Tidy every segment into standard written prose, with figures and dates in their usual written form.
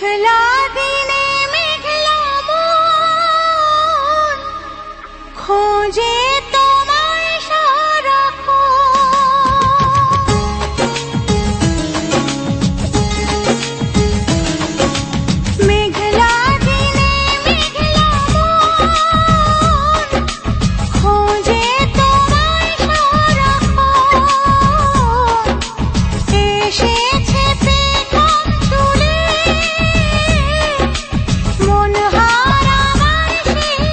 মেঘলা দিনে মেঘলা মন খোঁজে তোমায় সারাক্ষণ। মেঘলা দিনে মেঘলা মন খোঁজে তোমায় সারাক্ষণ। এসেছে পেখম তুলে মন হারা আমার সেই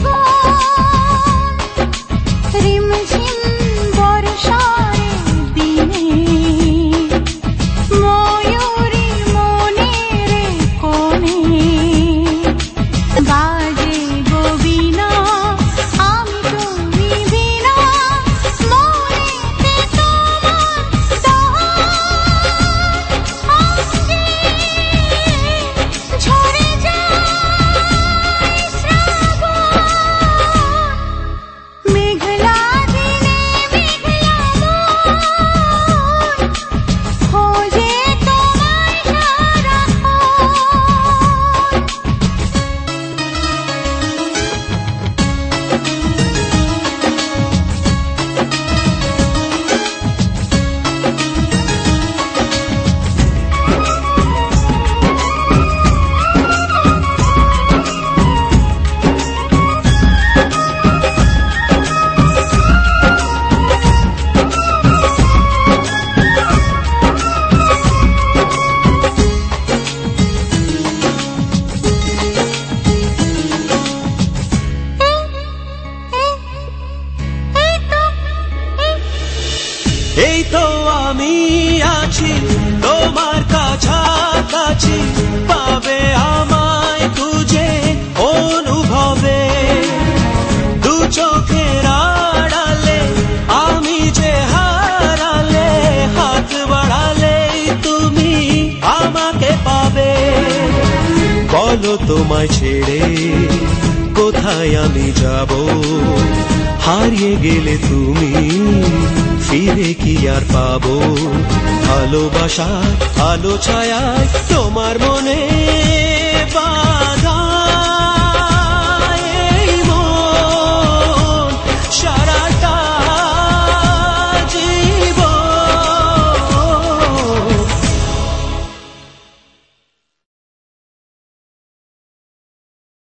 লগন। রিমঝিম বর্ষার দিনে ময়ূরী মনের কোণে বাজে গো বীণা, আমি তুমি বিনা মনেতে তোমার অঙ্গে ঝরে যায় শ্রাবণ। মেঘলা দিনে মেঘলা মন খোঁজে তোমায় সারাক্ষণ। এই তো আমি আছি তোমার কাছাকাছি, পাবে আমায় খুঁজে অনুভবে। দু চোখের আড়ালে আমি যে হারালে, হাত বাড়ালেই তুমি আমাকে পাবে। বলো তোমায় ছেড়ে কোথায় আমি যাব, হারিয়ে গেলে তুমি ফিরে কি আর পাবো। ভালোবাসার আলো ছায়ায় তোমার মনে বাঁধা